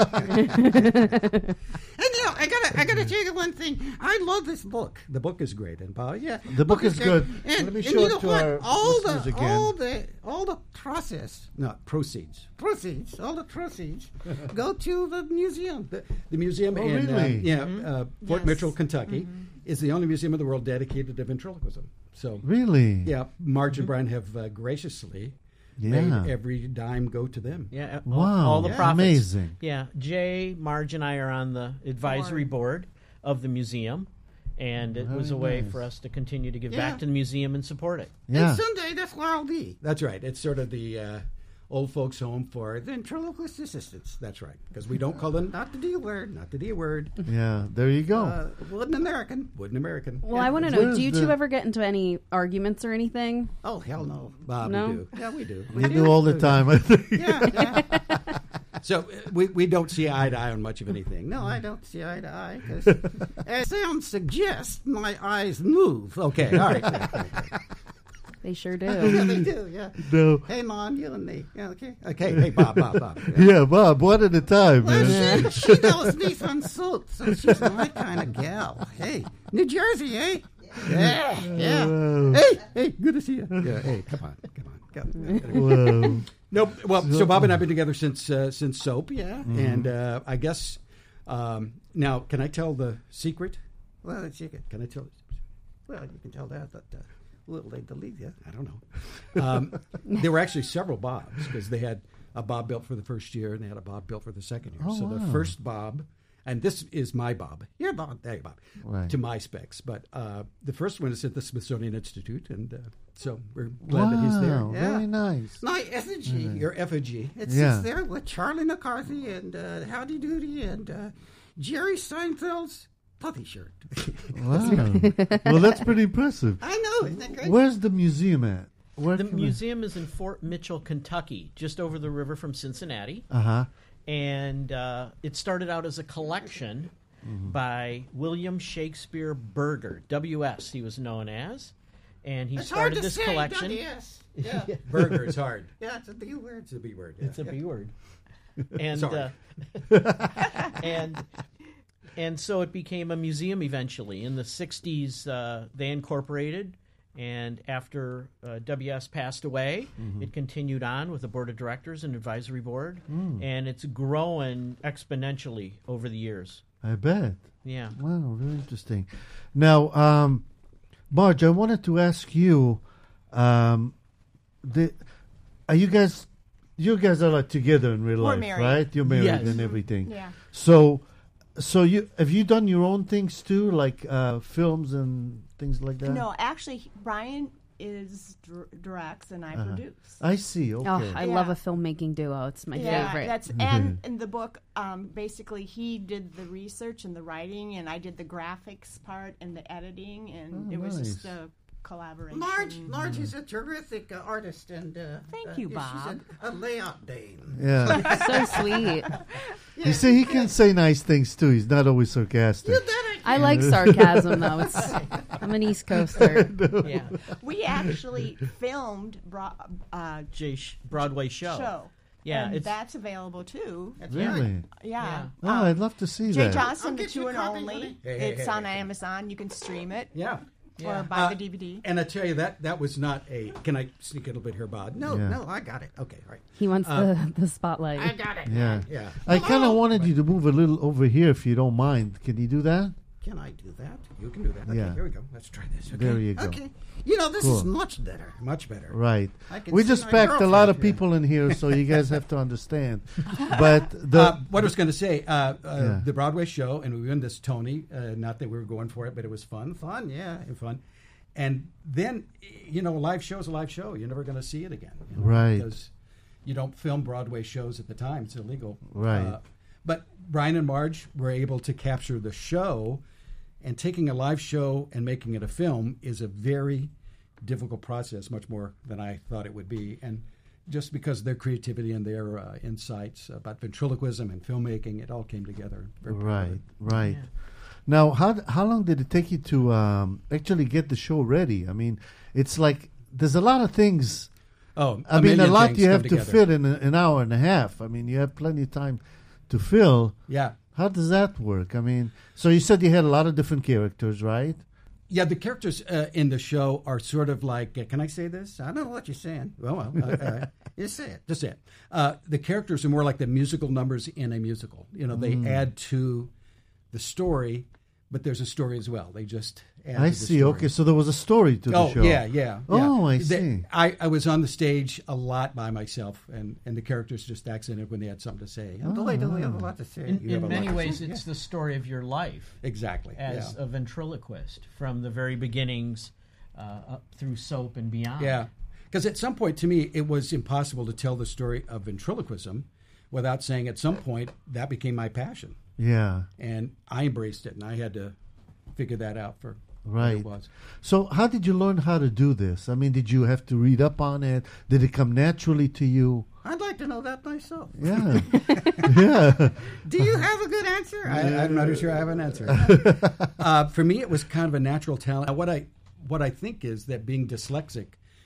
And I gotta tell you one thing. I love this book. The book is great, and Bob, yeah. The book is good. And, Let me and show you it know to what? our all listeners the again. all the process No, proceeds. all the proceeds go to the museum. The museum Oh, in really? Fort Yes. Mitchell, Kentucky, is the only museum in the world dedicated to ventriloquism. So, Really? yeah, Marge and Brian have graciously Yeah. made every dime go to them. Yeah, Wow. all the Yeah. profits. Amazing. Yeah, Jay, Marge, and I are on the advisory board of the museum, and it was a Very way nice. for us to continue to give Yeah. back to the museum and support it. Yeah. And someday that's where I'll be. That's right. It's sort of the old folks' home for ventriloquist assistants. That's right. Because we don't call them Not the D word. not the D word. Yeah. There you go. Wooden American. Wooden American. Well, I want to know, Where's do you the- two ever get into any arguments or anything? Oh, hell no. Bob, No? we do. Yeah, we do. we do all the time, I think. Yeah. So we don't see eye to eye on much of anything. No, I don't see eye to eye because, as Sam suggests, my eyes move. Okay, all right. They sure do. Yeah, they do. Yeah. No. Hey, Mom, you and me. Yeah, okay. Okay, hey, Bob. Yeah, Bob, one at a time, Well, man. she knows me from Soap, so she's my kind of gal. Hey, New Jersey, eh? Yeah. Wow. Hey, good to see you. Yeah, hey, come on. Wow. Nope. Well, so Bob and I have been together since Soap, yeah. Mm-hmm. And I guess now, can I tell the secret? Well, it's you can. Can I tell? Well, you can tell that, but will they delete you? I don't know. There were actually several Bobs because they had a Bob built for the first year and they had a Bob built for the second year. Oh, so the wow. first Bob, and this is my Bob. You're Bob. There you Bob. Right. To my specs. But the first one is at the Smithsonian Institute, and so we're glad that he's there. Wow, Yeah. very nice. My effigy. Your effigy. It Yeah. sits there with Charlie McCarthy and Howdy Doody and Jerry Seinfeld's puppy shirt. Wow. Well, that's pretty impressive. I know, isn't that great? Where's the museum at? Where The can I- museum is in Fort Mitchell, Kentucky, just over the river from Cincinnati. Uh-huh. And it started out as a collection by William Shakespeare Burger, W.S. he was known as. And he It's hard started to this say, collection. yes. Yeah. Burger is hard. Yeah, it's a B word. It's a B word. Yeah. It's a B word. And Sorry. and so it became a museum eventually. In the 60s, they incorporated, and after WS passed away, it continued on with the board of directors and advisory board, and it's grown exponentially over the years. I bet. Yeah. Wow, very interesting. Now, Marge, I wanted to ask you, are you guys are like together in real We're life, married. right? You're married Yes. and everything. Yeah. So you have you done your own things too, like films and things like that? No, actually, Brian is directs and I produce. I see. Okay. Oh, I love Yeah. a filmmaking duo. It's my Yeah, favorite. that's and in the book, basically he did the research and the writing, and I did the graphics part and the editing, and Oh, it was just nice. a collaboration. Marge is a terrific artist, and Thank you, Bob. She's a layout dame. Yeah. So sweet. You see, he can say nice things too. He's not always sarcastic. I like sarcasm, though. I'm an East Coaster. Yeah. We actually filmed Broadway show. Yeah, and it's- that's available too. Really? Yeah. Oh, I'd love to see Jay that. Johnson, I'll the get you two a and copy, only. honey. It's on Amazon. You can stream it Yeah. or buy the DVD. And I tell you, that was not a... Can I sneak a little bit here, Bob? No, Yeah. no, I got it. Okay, all right. He wants the spotlight. I got it. Yeah. Yeah. I kind of wanted you to move a little over here if you don't mind. Can you do that? Can I do that? You can do that. Okay, Yeah. here we go. Let's try this. Okay. There you go. Okay. You know, this Cool. is much better. Much better. Right. I can We see just my packed a lot of girlfriend here. people in here, so you guys have to understand. But What I was going to say, the Broadway show, and we won this Tony. Not that we were going for it, but it was fun. Fun, yeah. And fun. And then, a live show is a live show. You're never going to see it again. Right. Because you don't film Broadway shows at the time. It's illegal. Right. But Brian and Marge were able to capture the show, and taking a live show and making it a film is a very difficult process, much more than I thought it would be. And just because of their creativity and their insights about ventriloquism and filmmaking, it all came together. Very proud of it. Right. Now, how long did it take you to actually get the show ready? I mean, it's like there's a lot of things. Oh, I mean, a lot things you have come to together. fit in an hour and a half. I mean, you have plenty of time to fill. Yeah. How does that work? I mean, so you said you had a lot of different characters, right? Yeah, the characters in the show are sort of like, can I say this? I don't know what you're saying. Well, you say it. Just say it. The characters are more like the musical numbers in a musical. You know, they add to the story, but there's a story as well. They just add to I the see. story. Okay, so there was a story to the show. Yeah. Oh, I see. I was on the stage a lot by myself, and the characters just accented when they had something to say. You have a lot to say. In many ways, it's the story of your life. Exactly. As a ventriloquist from the very beginnings up through soap and beyond. Yeah. Because at some point, to me, it was impossible to tell the story of ventriloquism without saying at some point that became my passion. Yeah. And I embraced it, and I had to figure that out for what Right. it was. So how did you learn how to do this? I mean, did you have to read up on it? Did it come naturally to you? I'd like to know that myself. Yeah. Yeah. Do you have a good answer? I'm not sure I have an answer. For me, it was kind of a natural talent. What I think is that being dyslexic,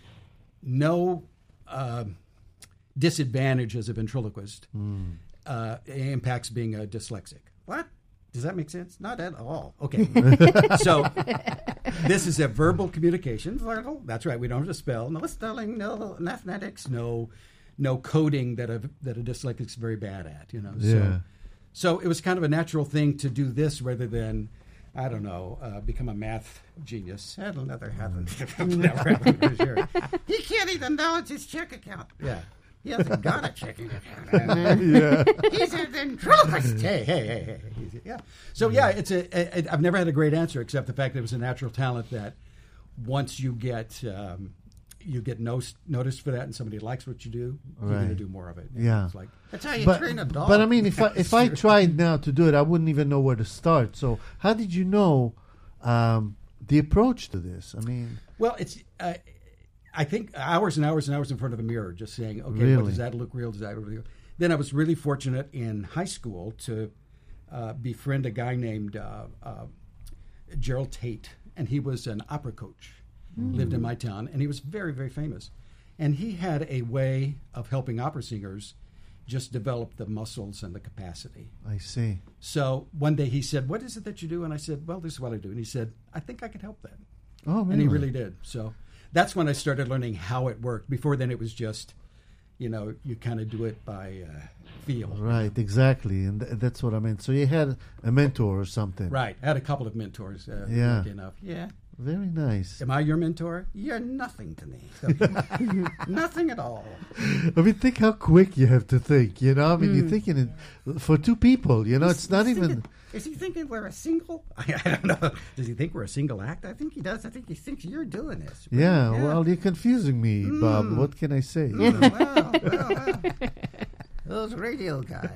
no disadvantage as a ventriloquist impacts being a dyslexic. What? Does that make sense? Not at all. Okay. So this is a verbal communication. Verbal? That's right. We don't have to spell. No spelling, no mathematics. No coding that a dyslexic's very bad at. You know. Yeah. So it was kind of a natural thing to do this rather than, I don't know, become a math genius. That'll never happen. Never happened for sure. He can't even balance his check account. Yeah. He hasn't got a checking account. Yeah. He's a ventriloquist. Hey. Yeah. So yeah, I've never had a great answer except the fact that it was a natural talent that once you get noticed for that and somebody likes what you do, you're going to Right. do more of it. Yeah. It's like, That's how you But, train a dog. but I mean, if I tried now to do it, I wouldn't even know where to start. So how did you know the approach to this? I mean, well, it's I think hours and hours and hours in front of the mirror, just saying, okay, Really? what does that look real? Does that look real? Then I was really fortunate in high school to befriend a guy named Gerald Tate, and he was an opera coach, lived in my town, and he was very, very famous. And he had a way of helping opera singers just develop the muscles and the capacity. I see. So one day he said, what is it that you do? And I said, well, this is what I do. And he said, I think I could help that. Oh, really? And he really did. So that's when I started learning how it worked. Before then, it was just, you kind of do it by feel. Right, exactly. And that's what I meant. So you had a mentor or something. Right. I had a couple of mentors. Yeah. lucky enough. Yeah. Very nice. Am I your mentor? You're nothing to me. Nothing at all. I mean, think how quick you have to think, I mean, you're thinking it for two people, it's not even... Is he thinking we're a single? I don't know. Does he think we're a single act? I think he does. I think he thinks you're doing this. Yeah, well, you're confusing me, Bob. What can I say? Well. Those radio guys.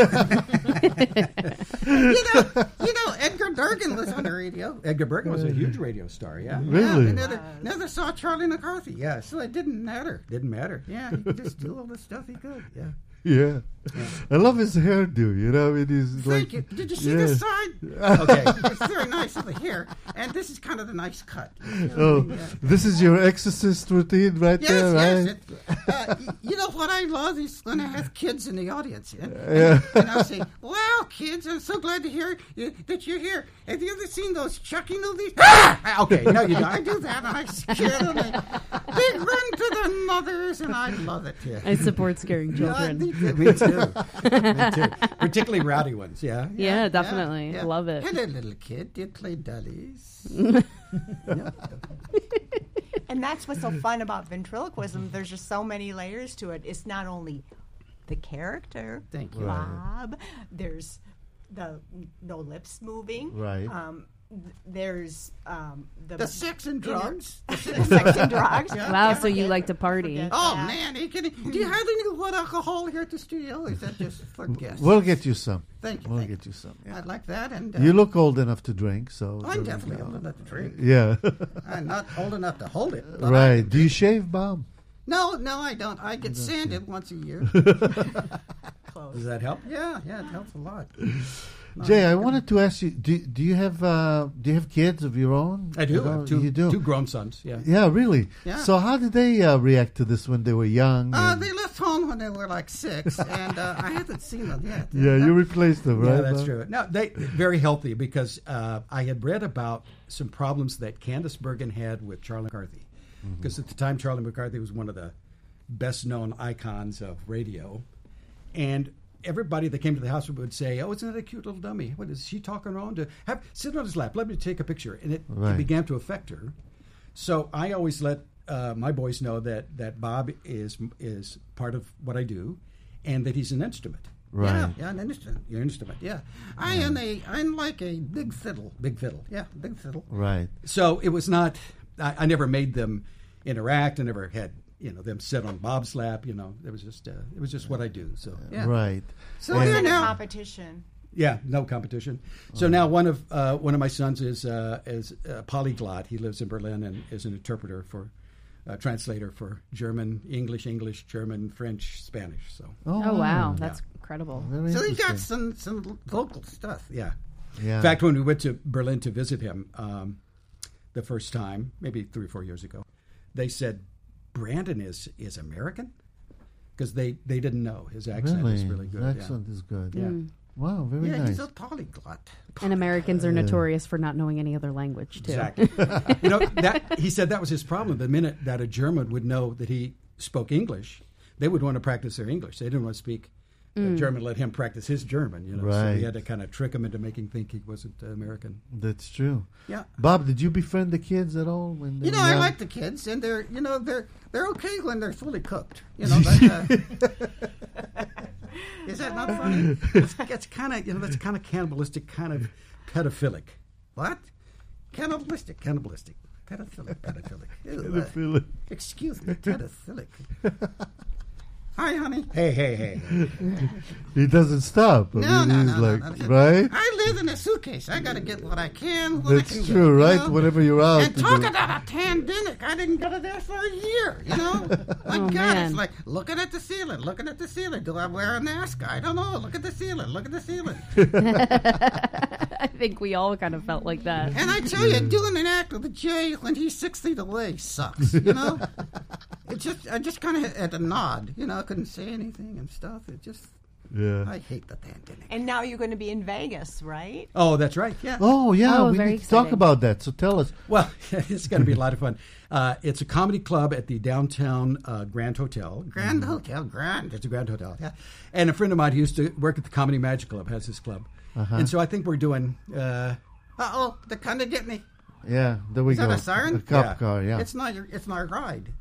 Edgar Durgan was on the radio. Edgar Bergen was a huge radio star, yeah. Really? Yeah, never saw Charlie McCarthy. Yeah, so it didn't matter. Didn't matter. Yeah, he could just do all the stuff he could. Yeah. Yeah. I love his hairdo, I mean, he's Thank like... you. Did you see yeah. this side? Okay. It's very nice of the hair. And this is kind of the nice cut. Oh, this is your exorcist routine right there, right? Yes. You know what I love? He's going to have kids in the audience. And I'll say, wow, kids, I'm so glad to hear that you're here. Have you ever seen those Chucky movies? Okay, no, you don't. I do that, and I scare them. They run to their mothers, and I love it. Yeah. I support scaring children. Me too. Particularly rowdy ones, yeah. Yeah, definitely. Yeah. Love it. Hello, little kid. Do you play dollies? And that's what's so fun about ventriloquism. There's just so many layers to it. It's not only the character, Thank you. Bob. There's the no lips moving. Right. There's The sex and drugs. the sex and drugs. Wow, so you like to party. forget Oh, that. man. Are you kidding? Do you have any hot alcohol here at the studio? Or is that just for guests? We'll get you some. Thank you. We'll thank get you some. Yeah. I'd like that. And You look old enough to drink, so... I'm definitely old enough to drink. Yeah. I'm not old enough to hold it. but Right. Do you shave, Bob? No, I don't. I get sanded once a year. Does that help? Yeah, it helps a lot. Jay, I wanted to ask you: Do you have kids of your own? I do. I have You do. two grown sons. Yeah. Yeah, really. Yeah. So how did they react to this when they were young? They left home when they were like 6, and I haven't seen them yet. Yeah, you replaced them, right? Yeah, that's true. No, they very healthy because I had read about some problems that Candice Bergen had with Charlie McCarthy, because at the time Charlie McCarthy was one of the best-known icons of radio, and everybody that came to the house would say, "Oh, isn't that a cute little dummy? What is she talking around to? Sit on his lap. Let me take a picture." And it began to affect her. So I always let my boys know that Bob is part of what I do, and that he's an instrument. Right. Yeah, an instrument. Your instrument. Yeah, I'm like a big fiddle. Big fiddle. Yeah, big fiddle. Right. So it was not. I never made them interact. I never had them sit on Bob's lap. It was just what I do. So Yeah. Right. So Wasn't here a now. competition. yeah, no competition. So now one of my sons is a polyglot. He lives in Berlin and is an interpreter for. Translator for German, English, German, French, Spanish. So Oh wow, that's incredible. Very So he got interesting. some local stuff. yeah. Yeah. In fact, when we went to Berlin to visit him the first time, maybe 3 or 4 years ago, they said Brandon is American because they didn't know his accent is really good. His accent is good. Yeah. Wow, very Yeah, nice. he's a polyglot. And Americans are notorious for not knowing any other language too. Exactly. That he said that was his problem. The minute that a German would know that he spoke English, they would want to practice their English. They didn't want to speak German. Let him practice his German. So Right. we had to kind of trick him into think he wasn't American. That's true. Yeah. Bob, did you befriend the kids at all when they were I young? like the kids, and they're okay when they're fully cooked. But, is that not funny? It's kind of that's kind of cannibalistic, kind of pedophilic. What? Cannibalistic. Pedophilic. Ew, Pedophilic. excuse me, pedophilic. Hi, honey. Hey. He doesn't stop. No, he's like, no. right? I live in a suitcase. I got to get what I can. That's I can true, get, right? Whenever you're out. And to talk do- about a pandemic. I didn't go to there for a year, My God, man. it's like looking at the ceiling. Do I wear a mask? I don't know. Look at the ceiling. I think we all kind of felt like that. And I tell you, doing an act with Jay when he's 6 feet away sucks, I just kind of had a nod, I couldn't say anything and stuff. Yeah. I hate the pandemic. And now you're going to be in Vegas, right? Oh, that's right. Yeah. Oh, yeah. Oh, we very need to talk exciting. about that. So tell us. Well, it's going to be a lot of fun. It's a comedy club at the downtown Grand Hotel. Grand Hotel, grand. It's a Grand Hotel, yeah. And a friend of mine who used to work at the Comedy Magic Club has this club. And so I think we're doing... Uh-oh, they're kind of getting me. Yeah, there we Is go. that a siren? A cop Yeah. car, yeah. It's not a ride.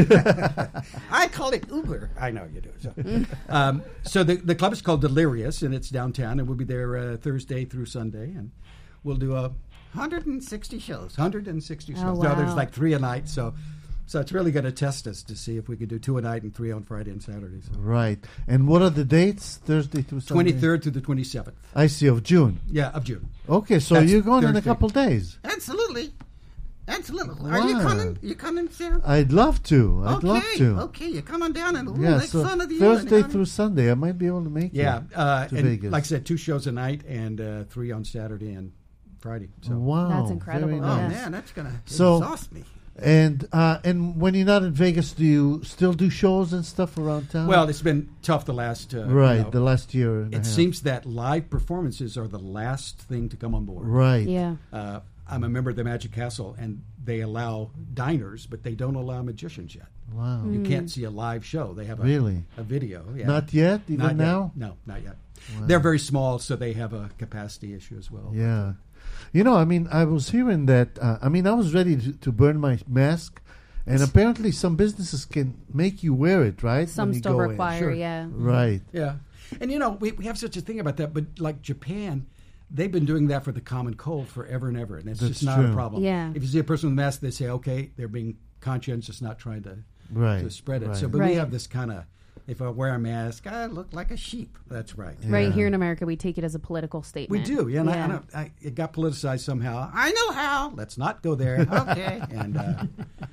I call it Uber. I know you do. So the club is called Delirious, and it's downtown, and we'll be there Thursday through Sunday, and we'll do 160 shows. 160 shows. Oh, No, there's wow. like 3 a night, so it's really going to test us to see if we could do 2 a night and 3 on Friday and Saturday. So. Right. And what are the dates? Thursday through Sunday? 23rd through the 27th. I see, of June. Yeah, of June. Okay, so That's you're going in a Thursday. couple days. Absolutely. Are you Wow. coming? You coming, Sam? I'd love to. I'd love to. Okay, you come on down and Yeah, next so son of the Thursday evening, through Sunday, I might be able to make Yeah, it and to Vegas. like I said, 2 shows a night and 3 on Saturday and Friday. So Wow, That's incredible, very Oh nice. yeah. man, that's gonna So- exhaust me. And when you're not in Vegas, do you still do shows and stuff around town? well, it's been tough the last right, the last year and a It half. seems that live performances are the last thing to come on board. right. Yeah. I'm a member of the Magic Castle, and they allow diners, but they don't allow magicians yet. Wow. You can't see a live show. They have Really? a video. Yeah. Not yet, even Not yet. now. No, not yet. They're very small, so they have a capacity issue as well. Yeah. I was hearing that. I was ready to burn my mask, and apparently some businesses can make you wear it, right? Some when you still go in. require, Sure. yeah. Right. Yeah. And we have such a thing about that, but like Japan, they've been doing that for the common cold forever and ever, and it's That's just not true. a problem. Yeah. If you see a person with a mask, they say, okay, they're being conscientious, not trying to Right. spread it. Right. So, but Right. we have this kind of, if I wear a mask, I look like a sheep. That's right. Right Yeah. here in America, we take it as a political We statement. do, yeah. And it got politicized somehow. I know how. Let's not go there. Okay. And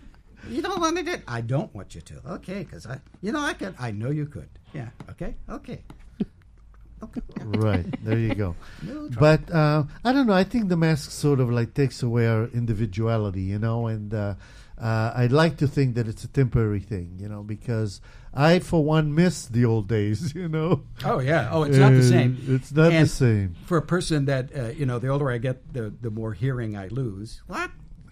You don't want to do it? I don't want you to. Okay, because I could. I know you could. Yeah. Okay. Okay. Right, there you go. But I don't know. I think the mask sort of like takes away our individuality, and I'd like to think that it's a temporary thing, because I, for one, miss the old days, Oh yeah. Oh, it's not the same. It's not the same. For a person that the older I get, the more hearing I lose. What?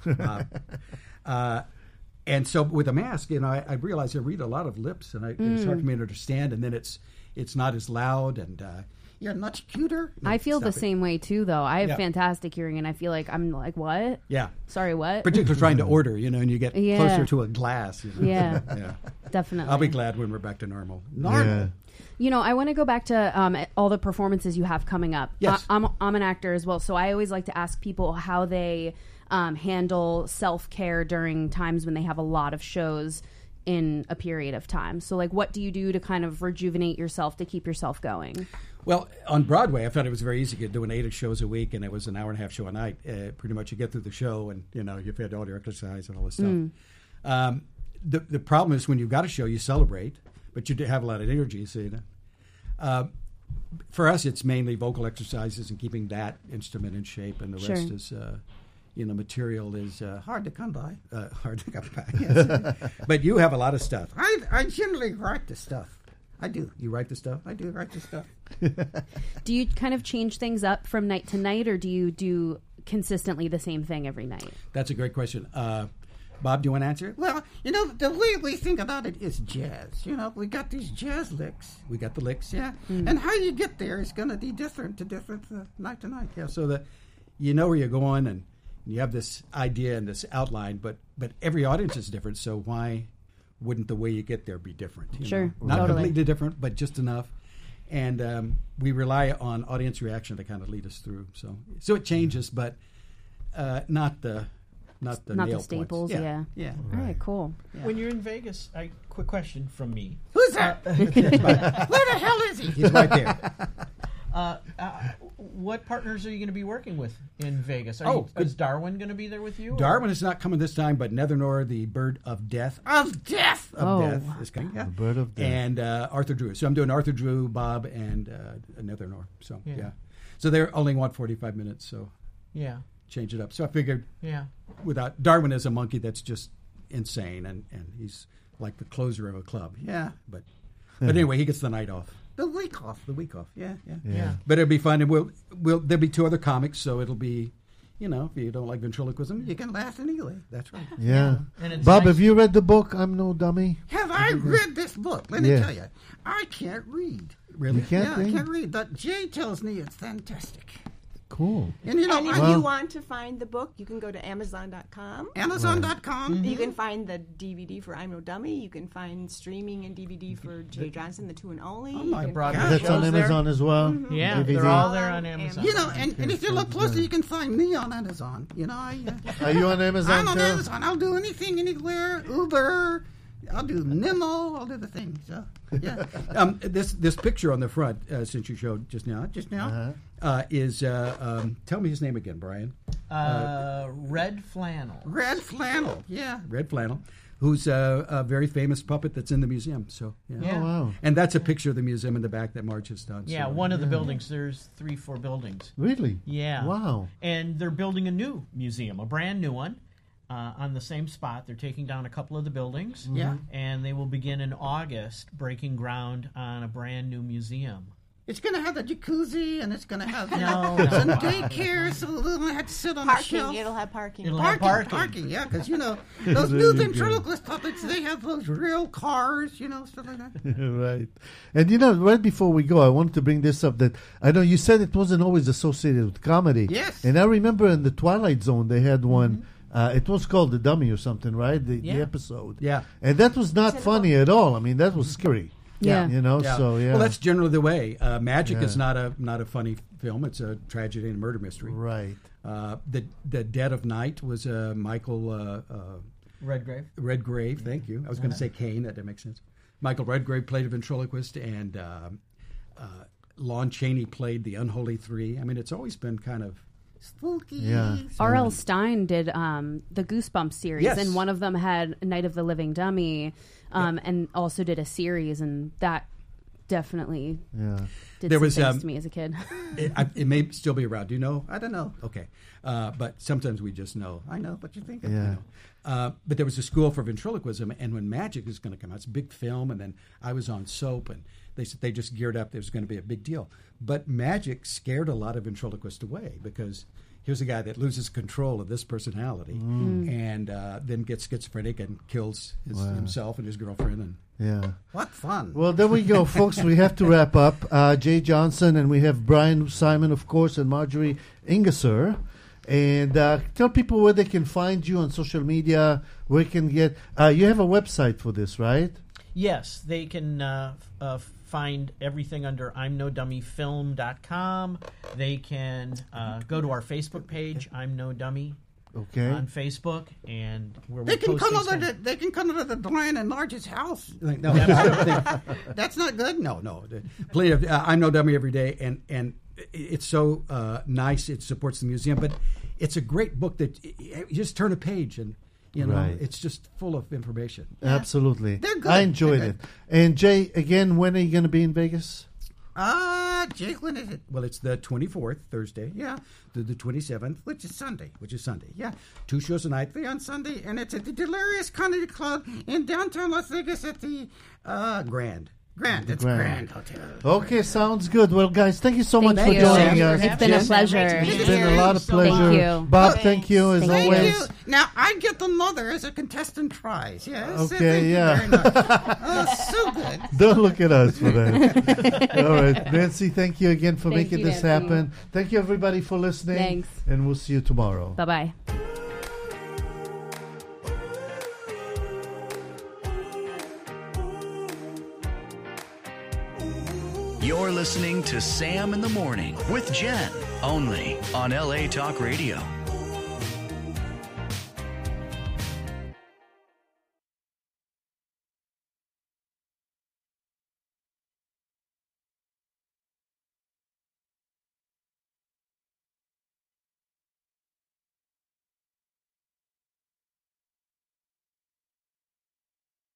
And so with a mask, I realize I read a lot of lips, and it's hard for me to understand. And then it's not as loud, and you're much cuter. I feel the same way too, though. I have fantastic hearing, and I feel like I'm like, what? Yeah. Sorry, what? Particularly trying to order, and you get closer to a glass. Yeah. Definitely. I'll be glad when we're back to normal. Yeah. I want to go back to all the performances you have coming up. Yes. I'm an actor as well, so I always like to ask people how they handle self-care during times when they have a lot of shows in a period of time. So, like, what do you do to kind of rejuvenate yourself to keep yourself going? Well, on Broadway, I found it was very easy. Doing 8 shows a week, and it was an hour-and-a-half show a night. Pretty much you get through the show, and, you've had all your exercise and all this stuff. The problem is when you've got a show, you celebrate, but you have a lot of energy. So, for us, it's mainly vocal exercises and keeping that instrument in shape, and the rest is... material is hard to come by. Hard to come by. Yes. But you have a lot of stuff. I generally write the stuff. I do. You write the stuff? I do write the stuff. Do you kind of change things up from night to night, or do you do consistently the same thing every night? That's a great question. Bob, do you want to answer it? Well, the way we think about it is jazz. We got these jazz licks. We got the licks. Yeah. And how you get there is going to be different night to night. Yeah, so that you know where you're going, and you have this idea and this outline, but every audience is different, so why wouldn't the way you get there be different? Sure. Not completely different, but just enough. And we rely on audience reaction to kind of lead us through. So it changes, but not the nail staples. points. Yeah. All right, cool. Yeah. When you're in Vegas, quick question from me. Who's that? Where the hell is he? He's right there. What partners are you going to be working with in Vegas? Is Darwin going to be there with you? Darwin is not coming this time, but Nethernoor, the bird of death. Of death! Death is coming. Yeah. The bird of death. And Arthur Drew. So I'm doing Arthur Drew, Bob, and Nethernoor. So, yeah. So they're only want 45 minutes, so change it up. So I figured without Darwin is a monkey that's just insane, and he's like the closer of a club. Yeah. But anyway, he gets the night off. The week off. Yeah. But it'll be fun, and there'll be 2 other comics, so it'll be, if you don't like ventriloquism, you can laugh anyway. That's right. Yeah. Bob, have you read the book, I'm No Dummy? Have I read this book? Let me tell you. I can't read. Really? You can't read? I can't read. But Jay tells me it's fantastic. Cool. And if you want to find the book, you can go to Amazon.com. Amazon.com. Mm-hmm. You can find the DVD for I'm No Dummy. You can find streaming and DVD for Jay Johnson, The Two and Only. Oh my God. That's on Amazon as well? Mm-hmm. Yeah, DVD. they're all there on Amazon. And if you look closer, you can find me on Amazon. Are you on Amazon I'm on too? Amazon. I'll do anything, anywhere. Uber. I'll do Nemo. I'll do the thing. So, yeah. This picture on the front, since you showed just now, is tell me his name again, Brian. Red Flannel. Red Flannel. Yeah. Red Flannel, who's a very famous puppet that's in the museum. So Yeah. Oh, wow. And that's a picture of the museum in the back that Marge has done. Yeah, so. one of the buildings. There's 3-4 buildings. Really? Yeah. Wow. And they're building a new museum, a brand new one. On the same spot. They're taking down a couple of the buildings. Yeah. And they will begin in August breaking ground on a brand new museum. It's going to have a jacuzzi, and it's going to have No. some daycare, so they'll have to sit on the shelf. Parking. It'll have parking. It'll have Parking, yeah, because, those new ventriloquist puppets, they have those real cars, stuff like that. Right. And, right before we go, I wanted to bring this up that I know you said it wasn't always associated with comedy. Yes. And I remember in the Twilight Zone, they had one. It was called The Dummy or something, right? The episode. Yeah. And that was not funny at all. I mean, that was scary. Yeah. So, yeah. Well, that's generally the way. Magic is not a funny film. It's a tragedy and murder mystery. Right. The Dead of Night was Michael... Redgrave. Redgrave, thank you. I was going to say Kane. That makes sense. Michael Redgrave played a ventriloquist, and Lon Chaney played the Unholy Three. I mean, it's always been kind of Spooky. Yeah. R.L. Stein did the Goosebumps series, Yes. and one of them had Night of the Living Dummy, and also did a series, and that definitely did There some was, things to me as a kid. It may still be around. Do you know? I don't know. Okay. But sometimes we just know. I know what you're thinking. Yeah. You know. But there was a school for ventriloquism, and when Magic was going to come out, it's a big film, and then I was on Soap, and they said they just geared up. There was going to be a big deal. But Magic scared a lot of ventriloquists away because here's a guy that loses control of this personality and then gets schizophrenic and kills himself and his girlfriend. And Yeah. What fun. Well, there we go, folks. We have to wrap up. Jay Johnson, and we have Brian Simon, of course, and Marjorie Ingersoll. And tell people where they can find you on social media, where they can get... you have a website for this, right? Yes, they can find everything under I'mNoDummyFilm.com. They can go to our Facebook page, I'm No Dummy, on Facebook, and where They we can post come these over. things. They can come over to Brian and Large's house. no, I don't think That's not good. No. Plenty of I'm No Dummy every day, and it's so nice. It supports the museum, but it's a great book that you just turn a page and Right. it's just full of information. Absolutely. They're good. I enjoyed They're it. And Jay, again, when are you going to be in Vegas? Jake, when is it? Well, it's the 24th, Thursday. Yeah. To the 27th, Which is Sunday. Yeah. 2 shows a night. On Sunday, and it's at the Delirious Comedy Club in downtown Las Vegas at the Grand. It's Grand. Grand Hotel. Okay, sounds good. Well, guys, thank you so much Thank for you. joining Sam, us. It's been a Jen, pleasure. It's been a lot of pleasure. Thank you. Bob, thank you as Thank always. Thank you. Now, I get the mother as a contestant prize. Yes. Okay, Thank yeah. you very much. So good. Don't look at us for that. All right. Nancy, thank you again for Thank making you, this Nancy. happen. Thank you, everybody, for listening. Thanks. And we'll see you tomorrow. Bye-bye. You're listening to Sam in the Morning with Jen, only on LA Talk Radio.